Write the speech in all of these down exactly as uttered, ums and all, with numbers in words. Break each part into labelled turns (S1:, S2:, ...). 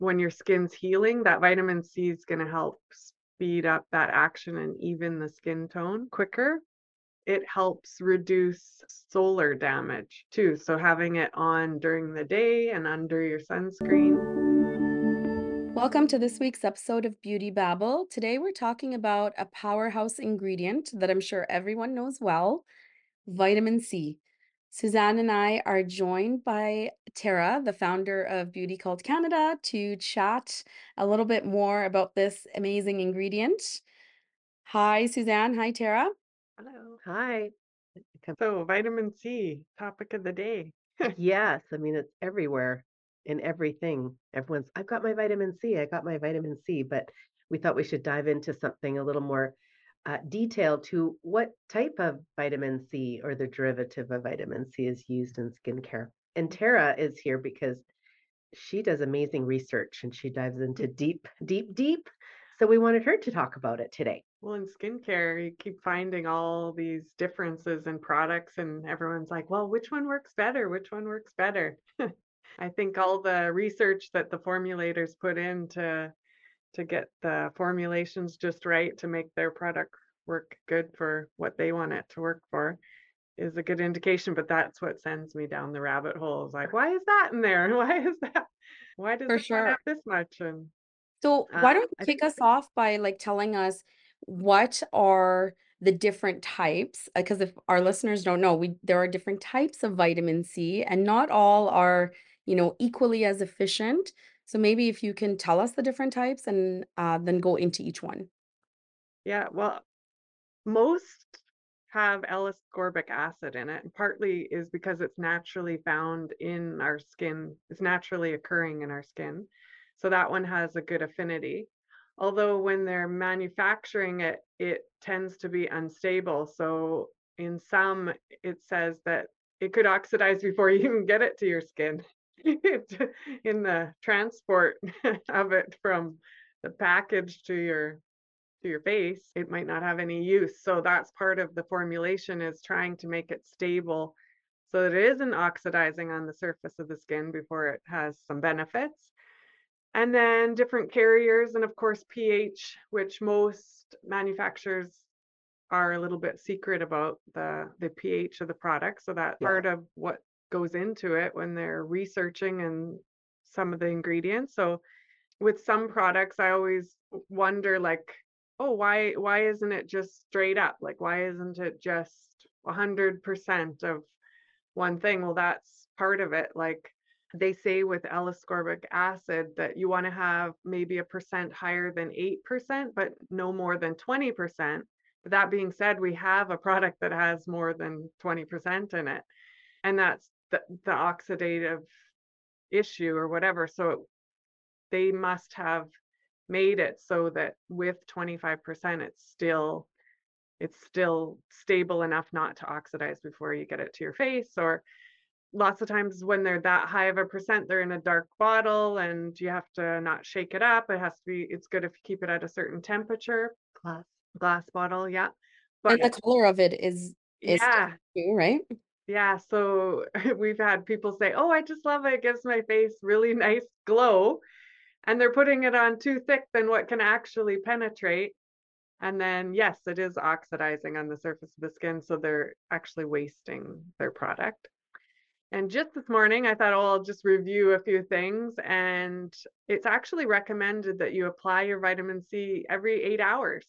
S1: when your skin's healing, that vitamin C is going to help speed up that action and even the skin tone quicker. It helps reduce solar damage too. So having it on during the day and under your sunscreen.
S2: Welcome to this week's episode of Beauty Babble. Today we're talking about a powerhouse ingredient that I'm sure everyone knows well, vitamin C. Suzanne and I are joined by Tara, the founder of Beauty Cult Canada, to chat a little bit more about this amazing ingredient. Hi, Suzanne. Hi, Tara.
S1: Hello.
S3: Hi. Com-
S1: So vitamin C, topic of the day.
S3: Yes, I mean it's everywhere in everything. Everyone's, I've got my vitamin C, I got my vitamin C, but we thought we should dive into something a little more uh, detailed to what type of vitamin C or the derivative of vitamin C is used in skincare. And Tara is here because she does amazing research and she dives into deep, deep, deep. So we wanted her to talk about it today.
S1: Well, in skincare, you keep finding all these differences in products, and everyone's like, well, which one works better? Which one works better? I think all the research that the formulators put in to to get the formulations just right to make their product work good for what they want it to work for is a good indication. But that's what sends me down the rabbit hole. It's like, why is that in there? And why is that? Why does
S2: For
S1: this one have
S2: sure.
S1: this much? And
S2: So
S1: uh,
S2: why don't you
S1: I
S2: kick
S1: think
S2: us off by like telling us what are the different types? Because if our listeners don't know, we there are different types of vitamin C, and not all are, you know, equally as efficient. So maybe if you can tell us the different types and uh, then go into each one.
S1: yeah, well, most have L-ascorbic acid in it, and partly is because it's naturally found in our skin. It's naturally occurring in our skin. So that one has a good affinity. Although when they're manufacturing it, it tends to be unstable. So in some, it says that it could oxidize before you even get it to your skin. In the transport of it from the package to your to your face, it might not have any use. So that's part of the formulation, is trying to make it stable so that it isn't oxidizing on the surface of the skin before it has some benefits. And then different carriers, and of course pH, which most manufacturers are a little bit secret about the the pH of the product. So that
S3: Yeah.
S1: part of what goes into it when they're researching and some of the ingredients. So with some products, I always wonder, like, oh, why why isn't it just straight up? Like, why isn't it just one hundred percent of one thing? Well, that's part of it. Like they say with L-ascorbic acid that you want to have maybe a percent higher than eight percent, but no more than twenty percent. But that being said, we have a product that has more than twenty percent in it, and that's the, the oxidative issue or whatever. So they must have made it so that with twenty-five percent it's still it's still stable enough not to oxidize before you get it to your face. Or lots of times when they're that high of a percent, they're in a dark bottle and you have to not shake it up. It has to be, it's good if you keep it at a certain temperature.
S3: Class.
S1: Glass bottle, yeah. But
S2: And the color of it is is
S1: yeah,
S2: different too, right?
S1: yeah. So we've had people say, oh, I just love it, it gives my face really nice glow, and they're putting it on too thick than what can actually penetrate. And then, yes, it is oxidizing on the surface of the skin. So they're actually wasting their product. And just this morning, I thought, oh, I'll just review a few things. And it's actually recommended that you apply your vitamin C every eight hours,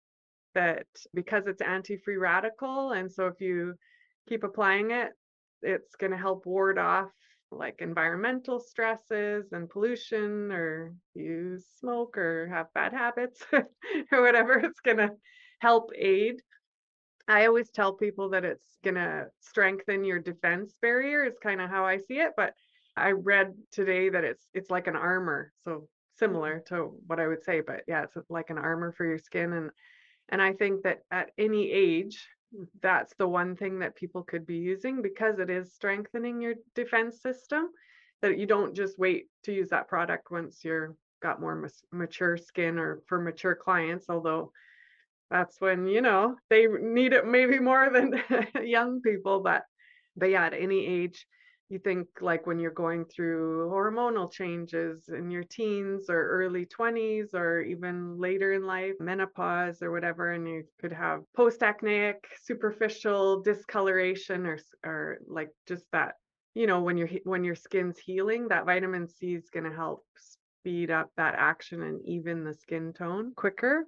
S1: that because it's anti-free radical. And so if you keep applying it, it's going to help ward off like environmental stresses and pollution, or you smoke or have bad habits or whatever. It's going to help aid. I always tell people that it's going to strengthen your defense barrier, is kind of how I see it. But I read today that it's it's like an armor. So similar to what I would say, but yeah, it's like an armor for your skin. And and I think that at any age, that's the one thing that people could be using, because it is strengthening your defense system, that you don't just wait to use that product once you're got more mas- mature skin, or for mature clients, although that's when, you know, they need it maybe more than young people. But but yeah, at any age, You think like when you're going through hormonal changes in your teens or early twenties or even later in life, menopause or whatever, and you could have post-acneic superficial discoloration or or like just that, you know, when your when your skin's healing, that vitamin C is going to help speed up that action and even the skin tone quicker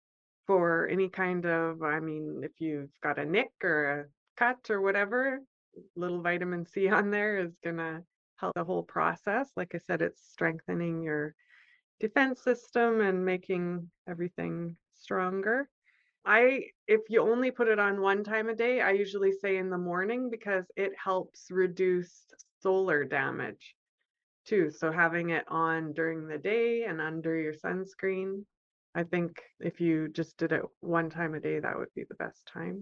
S1: for any kind of, I mean, if you've got a nick or a cut or whatever, little vitamin C on there is gonna help the whole process. Like I said, it's strengthening your defense system and making everything stronger. I, if you only put it on one time a day, I usually say in the morning because it helps reduce solar damage too. So having it on during the day and under your sunscreen, I think if you just did it one time a day, that would be the best time.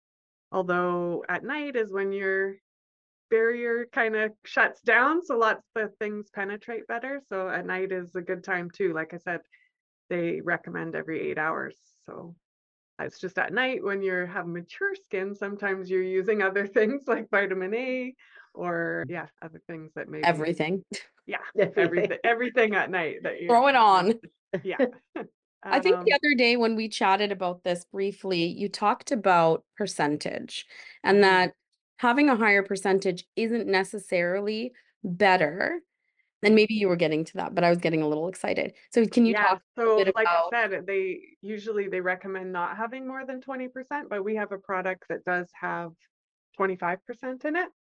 S1: Although at night is when your barrier kind of shuts down, so lots of things penetrate better. So at night is a good time too. Like I said, they recommend every eight hours. So it's just at night when you have mature skin, sometimes you're using other things like vitamin A or yeah, other things that maybe
S2: Everything.
S1: yeah, everything everything at night that you
S2: Throw it on.
S1: yeah.
S2: I think the
S1: Um,
S2: other day when we chatted about this briefly, you talked about percentage and
S1: mhm.
S2: that having a higher percentage isn't necessarily better. And maybe you were getting to that, but I was getting a little excited. So can you
S1: Yeah,
S2: talk a
S1: so
S2: bit
S1: like I
S2: about
S1: said, they usually they recommend not having more than twenty percent, but we have a product that does have twenty-five percent in it.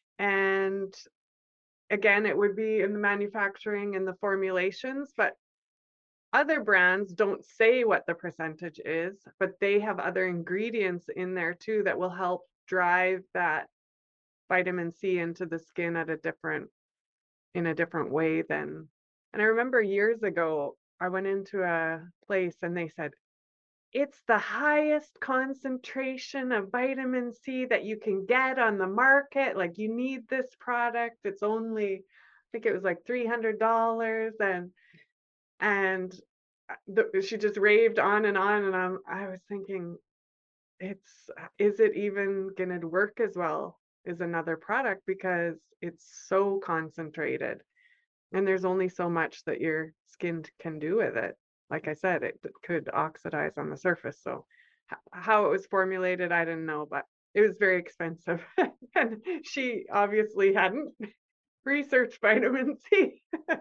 S1: And again, it would be in the manufacturing and the formulations, but other brands don't say what the percentage is, but they have other ingredients in there too that will help drive that vitamin C into the skin at a different in a different way than. And I remember years ago, I went into a place and they said, it's the highest concentration of vitamin C that you can get on the market. Like you need this product. It's only, I think it was like three hundred dollars and and the, she just raved on and on and I'm, I was thinking, it's is it even going to work as well as another product because it's so concentrated and there's only so much that your skin can do with it. Like I said, it could oxidize on the surface. So how it was formulated, I didn't know, but it was very expensive. And she obviously hadn't researched vitamin C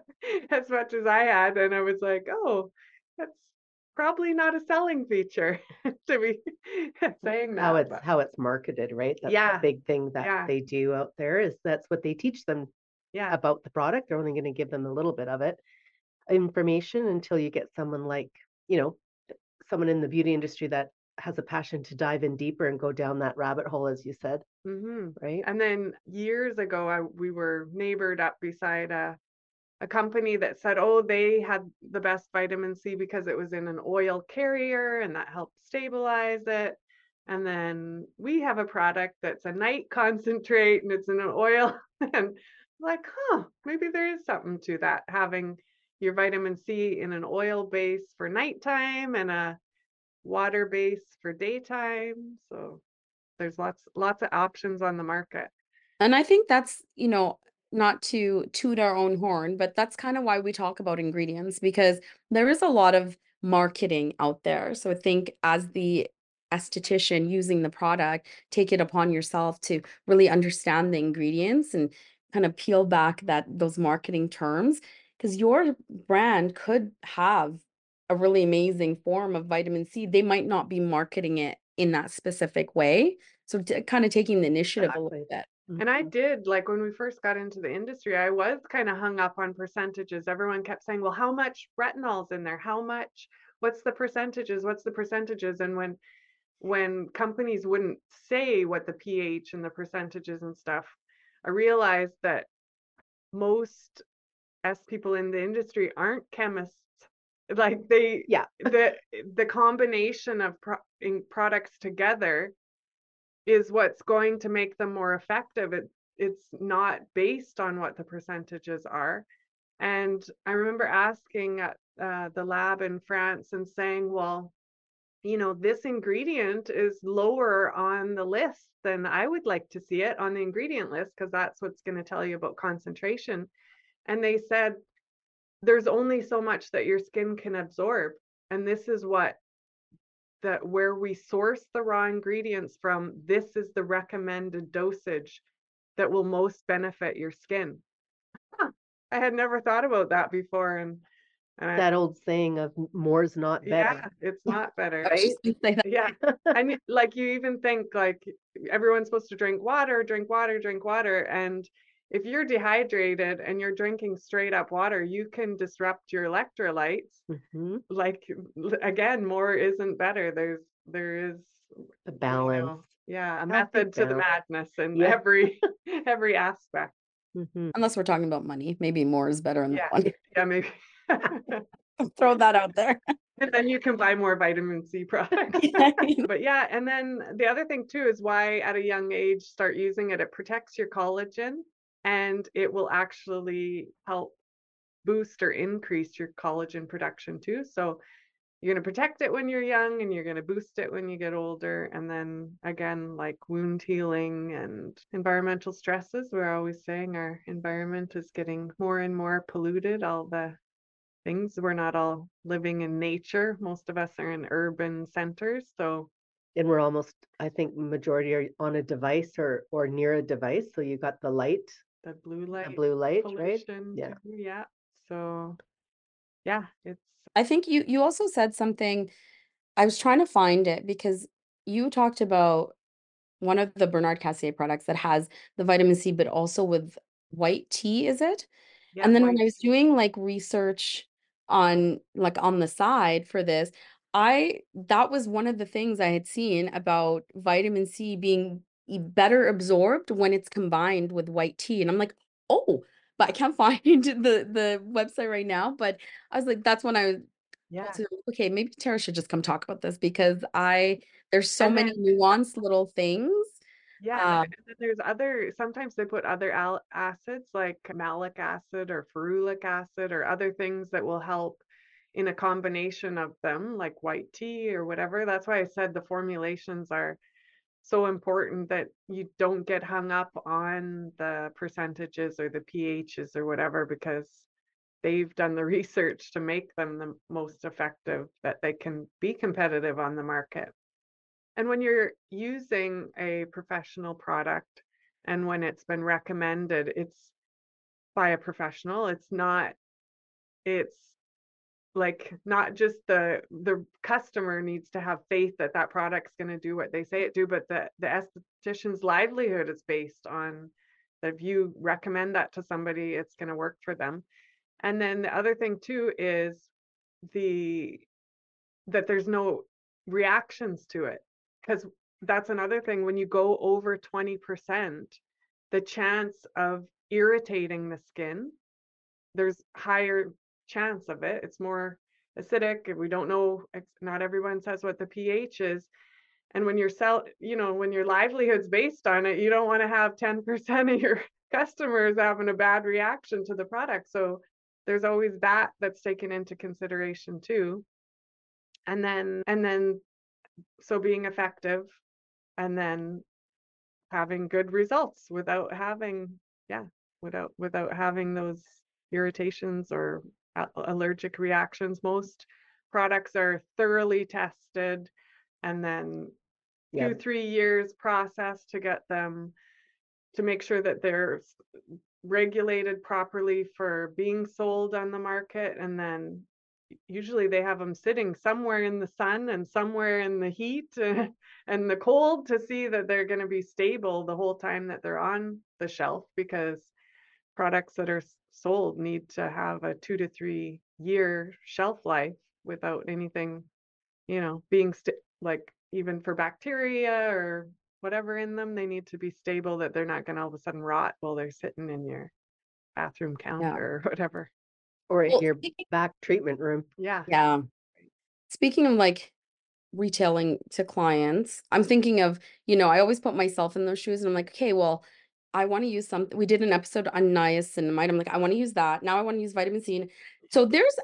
S1: as much as I had. And I was like, oh, that's probably not a selling feature to be saying that.
S3: How it's
S1: but
S3: how it's marketed, right? That's
S1: yeah,
S3: the big thing that
S1: yeah,
S3: they do out there is that's what they teach them
S1: yeah.
S3: about the product. They're only going to give them a little bit of it information until you get someone like, you know, someone in the beauty industry that has a passion to dive in deeper and go down that rabbit hole, as you said,
S1: hmm
S3: right?
S1: And then years ago, I, we were neighbored up beside a a company that said, oh, they had the best vitamin C because it was in an oil carrier and that helped stabilize it. And then we have a product that's a night concentrate and it's in an oil. And like, huh, maybe there is something to that, having your vitamin C in an oil base for nighttime and a water base for daytime. So there's lots lots of options on the market.
S2: And I think that's, you know, not to toot our own horn, but that's kind of why we talk about ingredients because there is a lot of marketing out there. So I think as the esthetician using the product, take it upon yourself to really understand the ingredients and kind of peel back that those marketing terms because your brand could have a really amazing form of vitamin C. They might not be marketing it in that specific way. So t- kind of taking the initiative a little
S3: Exactly.
S2: bit.
S1: And I
S3: Mhm.
S1: did, like when we first got into the industry, I was kind of hung up on percentages. Everyone kept saying, well, how much retinol's in there? How much? What's the percentages? What's the percentages? And when when companies wouldn't say what the pH and the percentages and stuff, I realized that most S people in the industry aren't chemists. Like they,
S3: Yeah.
S1: the the combination of pro- in products together is what's going to make them more effective. It, it's not based on what the percentages are. And I remember asking at uh, the lab in France and saying, well, you know, this ingredient is lower on the list than I would like to see it on the ingredient list, because that's what's going to tell you about concentration. And they said, there's only so much that your skin can absorb. And this is what that where we source the raw ingredients from, this is the recommended dosage that will most benefit your skin. Huh. I had never thought about that before. And, and I,
S3: That old saying of "M- more's not
S1: yeah,
S3: better,"
S1: it's not better.
S2: I was
S3: right?
S2: just gonna say that.
S1: Yeah. And like you even think like everyone's supposed to drink water, drink water, drink water. And if you're dehydrated and you're drinking straight up water, you can disrupt your electrolytes.
S3: Mhm.
S1: Like l- again, more isn't better. There's there is
S3: The
S1: you
S3: balance.
S1: know, yeah, a
S3: Healthy
S1: method to the
S3: balance.
S1: madness in
S3: Yeah.
S1: every every aspect.
S3: Mhm.
S2: Unless we're talking about money, maybe more is better in that
S1: Yeah.
S2: one.
S1: Yeah, maybe.
S2: Throw that out there.
S1: And then you can buy more vitamin C products. But yeah, and then the other thing too is why at a young age start using it. It protects your collagen, and it will actually help boost or increase your collagen production too. So you're going to protect it when you're young, and you're going to boost it when you get older. And then again, like wound healing and environmental stresses, we're always saying our environment is getting more and more polluted. All the things, we're not all living in nature. Most of us are in urban centers. So
S3: And we're almost, I think, majority are on a device or or near a device. So you got the light,
S1: the blue
S3: the
S1: light
S3: blue light, right?
S1: pollution
S3: Yeah.
S1: too, yeah. So yeah, it's
S2: I think you you also said something. I was trying to find it because you talked about one of the Bernard Cassier products that has the vitamin C, but also with white tea, is it?
S1: yeah,
S2: And then when
S1: white
S2: I was
S1: tea.
S2: doing like research on like on the side for this, I that was one of the things I had seen about vitamin C being e- better absorbed when it's combined with white tea. And I'm like, oh, but I can't find the the website right now. But I was like, that's when I was
S1: Yeah.
S2: to, okay, maybe Tara should just come talk about this because I there's so
S1: And
S2: many
S1: then
S2: nuanced little things.
S1: yeah, and,
S2: Um,
S1: and then there's other, sometimes they put other al acids like malic acid or ferulic acid or other things that will help in a combination of them, like white tea or whatever. That's why I said the formulations are so important, that you don't get hung up on the percentages or the pHs or whatever, because they've done the research to make them the most effective that they can be competitive on the market. And when you're using a professional product and when it's been recommended, it's by a professional. It's not, it's like not just the the customer needs to have faith that that product's going to do what they say it do, but the the esthetician's livelihood is based on that if you recommend that to somebody, it's going to work for them. And then the other thing too is the that there's no reactions to it, because that's another thing. When you go over twenty percent, the chance of irritating the skin, there's higher chance of it. It's more acidic. We don't know, not everyone says what the pH is. And when you're sell, you know, when your livelihood's based on it, you don't want to have ten percent of your customers having a bad reaction to the product. So there's always that that's taken into consideration too. And then and then so being effective, and then having good results without having, yeah, without without having those irritations or a- allergic reactions. Most products are thoroughly tested, and then
S3: Yeah.
S1: two three years process to get them, to make sure that they're regulated properly for being sold on the market. And then usually they have them sitting somewhere in the sun and somewhere in the heat uh, and the cold, to see that they're going to be stable the whole time that they're on the shelf, because products that are sold need to have a two to three year shelf life without anything, you know, being st- like even for bacteria or whatever in them, they need to be stable, that they're not going to all of a sudden rot while they're sitting in your bathroom
S2: yeah.
S1: counter or whatever.
S3: Or in
S2: Well,
S3: your
S2: speaking,
S3: back treatment room.
S1: Yeah.
S2: yeah. Speaking of like retailing to clients, I'm thinking of, you know, I always put myself in those shoes and I'm like, okay, well, I want to use something. We did an episode on niacinamide. I'm like, I want to use that. Now I want to use vitamin C. So there's a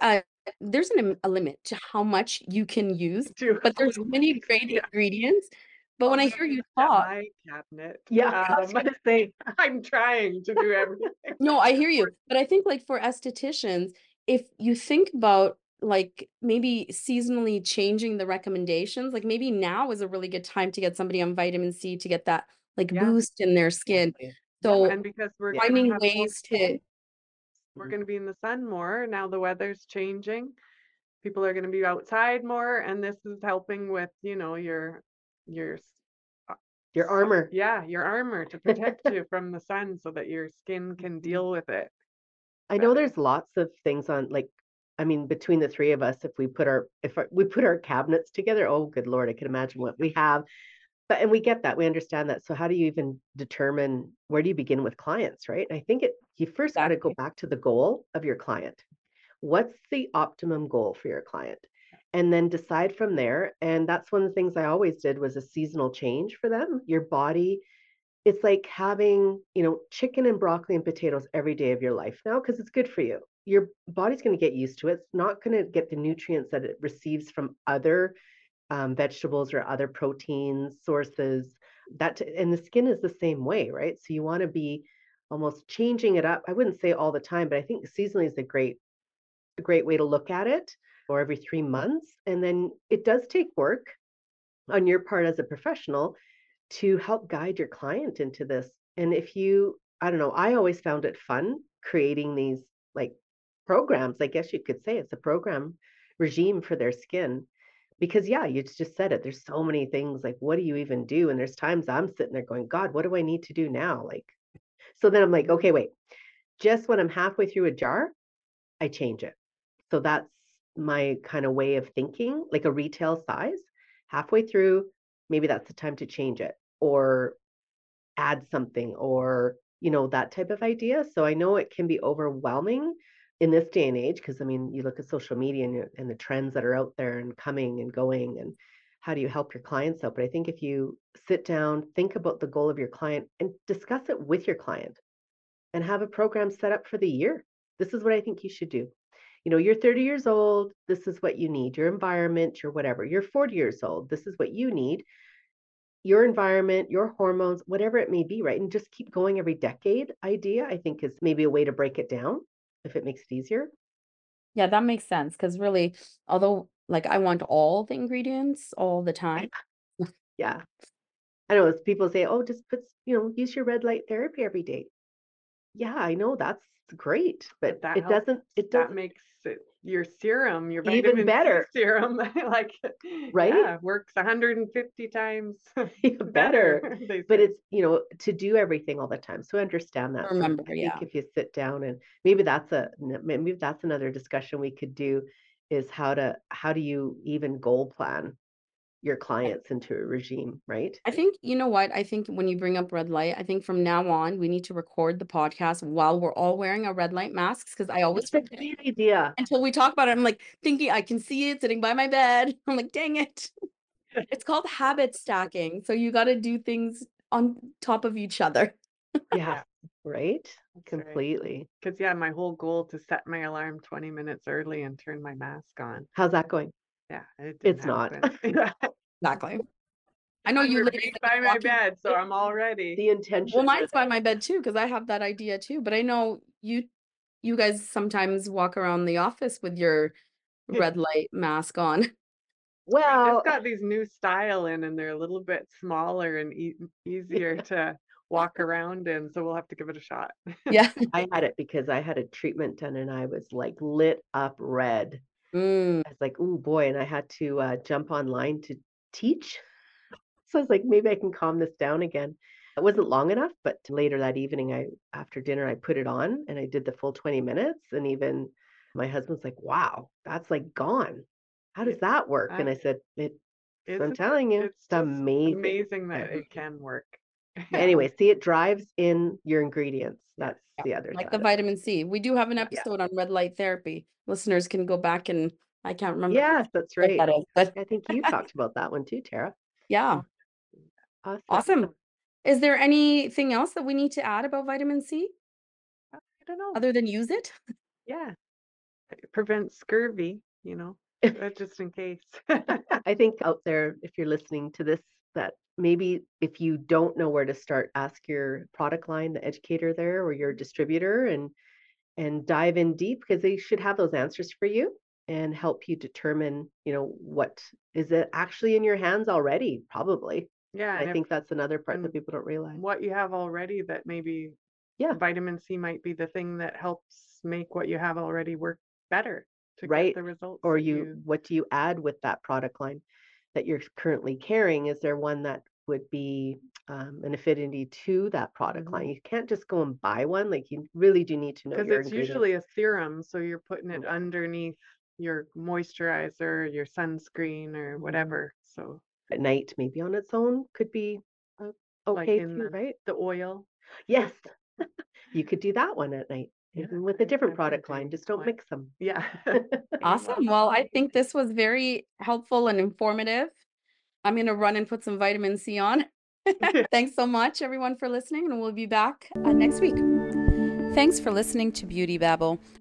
S2: there's an, a limit to how much you can use,
S1: Do
S2: but
S1: a
S2: there's
S1: little
S2: many
S1: bit.
S2: great
S1: Yeah.
S2: ingredients. But when
S1: I'll
S2: I
S1: do
S2: hear you
S1: just at
S2: talk,
S1: my cabinet.
S3: Yeah, I was
S1: Um,
S3: gonna say,
S1: I'm trying to do everything.
S2: no, I hear you. But I think like for estheticians, if you think about like maybe seasonally changing the recommendations, like maybe now is a really good time to get somebody on vitamin C to get that like
S1: Yeah.
S2: boost in their skin.
S3: exactly.
S1: Yeah,
S2: So
S1: and because we're
S3: Yeah.
S1: gonna
S2: finding
S1: have more,
S2: ways to,
S1: we're
S3: Mhm.
S1: gonna be in the sun more. Now the weather's changing. People are gonna be outside more, and this is helping with, you know, your your s- uh,
S3: Your
S1: su-
S3: armor.
S1: yeah, your armor to protect you from the sun so that your skin can
S3: Mhm.
S1: deal with it
S3: I know
S1: better.
S3: there's lots of things on like I mean between the three of us if we put our if our, we put our cabinets together, oh good Lord, I can imagine what we have. But and we get that, we understand that. So how do you even determine where do you begin with clients, right? And I think it you first got to go
S2: exactly.
S3: back to the goal of your client. What's the optimum goal for your client? And then decide from there. And that's one of the things I always did was a seasonal change for them. Your body, it's like having, you know, chicken and broccoli and potatoes every day of your life now because it's good for you. Your body's going to get used to it. It's not going to get the nutrients that it receives from other um, vegetables or other protein sources. That and the skin is the same way, right? So you want to be almost changing it up. I wouldn't say all the time, but I think seasonally is a great a great way to look at it, or every three months. And then it does take work on your part as a professional to help guide your client into this. And if you, I don't know, I always found it fun creating these like programs. I guess you could say it's a program regime for their skin. Because, yeah, you just said it. There's so many things like, what do you even do? And there's times I'm sitting there going, God, what do I need to do now? Like, so then I'm like, okay, wait, just when I'm halfway through a jar, I change it. So that's my kind of way of thinking, like a retail size. Halfway through, maybe that's the time to change it or add something or, you know, that type of idea. So I know it can be overwhelming in this day and age because I mean, you look at social media and, and the trends that are out there and coming and going and how do you help your clients out? But I think if you sit down, think about the goal of your client and discuss it with your client and have a program set up for the year. This is what I think you should do. You know, you're thirty years old, this is what you need. Your environment, your whatever. You're forty years old, this is what you need. Your environment, your hormones, whatever it may be, right? And just keep going every decade idea, I think is maybe a way to break it down if it makes it easier.
S2: Yeah, that makes sense. Because really, although like I want all the ingredients all the time.
S3: Yeah. I know as people say, oh, just put, you know, use your red light therapy every day. Yeah, I know that's great, but
S1: But that
S3: it
S1: helps.
S3: doesn't, it
S1: That
S3: doesn't
S1: makes it, your serum, your
S3: even
S1: vitamin C
S3: better,
S1: serum, like,
S3: right?
S1: yeah, works one hundred fifty times
S3: Better.
S1: better, they
S3: But
S1: say.
S3: it's, you know, to do everything all the time. So I understand that. So
S2: Remember,
S3: I
S2: yeah.
S3: think if you sit down and maybe that's a maybe that's another discussion we could do is how to how do you even goal plan your clients into a regime, right?
S2: I think, you know what? I think when you bring up red light, I think from now on, we need to record the podcast while we're all wearing our red light masks because I always
S3: That's a
S2: forget
S3: great idea.
S2: until we talk about it. I'm like thinking I can see it sitting by my bed. I'm like, dang it. It's called habit stacking. So you got to do things on top of each other.
S3: Yeah,
S1: Yeah,
S3: right?
S1: that's right.
S3: Completely.
S1: Because, yeah, my whole goal to set my alarm twenty minutes early and turn my mask on.
S3: How's that going?
S1: Yeah, it didn't
S3: It's not.
S1: happen. Yeah.
S2: Exactly. I know you
S1: They're
S2: ladies
S1: right
S2: have
S1: by
S2: been
S1: my
S2: walking.
S1: bed, so I'm all ready.
S3: The intention.
S2: Well, mine's by my bed too, because I have that idea too. But I know you you guys sometimes walk around the office with your red light mask on.
S1: We
S3: Well,
S1: just got these new style in, and they're a little bit smaller and e easier to walk around in, so we'll have to give it a shot.
S2: Yeah.
S3: I had it because I had a treatment done and I was like lit up red.
S2: Mm.
S3: I was like, oh boy. And I had to uh, jump online to teach. So I was like, maybe I can calm this down again. It wasn't long enough, but later that evening, I after dinner, I put it on and I did the full twenty minutes. And even my husband's like, wow, that's like gone. How does that work? And
S1: Uh,
S3: I said, it, so I'm
S1: isn't it?
S3: telling you,
S1: It's
S3: it's
S1: just
S3: amazing.
S1: amazing that
S3: Yeah.
S1: it can work.
S2: Yeah.
S3: Anyway, see, it drives in your ingredients. That's
S2: Yeah.
S3: the other
S2: Like
S3: side
S2: the
S3: of it.
S2: vitamin C. We do have an
S1: Yeah.
S2: episode on red light therapy. Listeners can go back and I can't remember
S3: Yes, that's
S2: what
S3: right.
S2: that is, but
S3: I think you talked about that one too, Tara.
S2: yeah,
S3: Awesome.
S2: awesome. Is there anything else that we need to add about vitamin C
S1: I don't know.
S2: other than use it?
S1: Yeah. It prevents scurvy, you know, uh, just in case.
S3: I think out there, if you're listening to this, that maybe if you don't know where to start, ask your product line, the educator there, or your distributor, and and dive in deep because they should have those answers for you and help you determine, you know, what is it actually in your hands already? Probably.
S1: Yeah,
S3: I
S1: and if
S3: think that's another part that
S1: and
S3: people don't realize.
S1: what you have already that maybe
S3: Yeah,
S1: vitamin C might be the thing that helps make what you have already work better to get
S3: right.
S1: the results
S3: Or
S1: that
S3: you,
S1: you
S3: what do you add with that product line that you're currently carrying? Is there one that would be um, an affinity to that product line?
S1: Mhm.
S3: You can't just go and buy one. Like you really do need to know
S1: Because
S3: your
S1: it's
S3: ingredients.
S1: usually a serum, so you're putting it
S3: Mm,
S1: underneath your moisturizer, your sunscreen, or
S3: mhm.
S1: whatever. So,
S3: At night, maybe on its own could be uh,
S1: like
S3: okay
S1: in
S3: too,
S1: the
S3: right?
S1: the oil.
S3: Yes, you could do that one at night,
S1: Yeah,
S3: even with a
S1: I,
S3: different
S1: I've been
S3: product line.
S1: doing
S3: Just
S1: that
S3: don't
S1: one.
S3: mix them.
S1: Yeah.
S2: Awesome. Well, I think this was very helpful and informative. I'm going to run and put some vitamin C on. Thanks so much, everyone, for listening, and we'll be back uh, next week. Thanks for listening to Beauty Babble.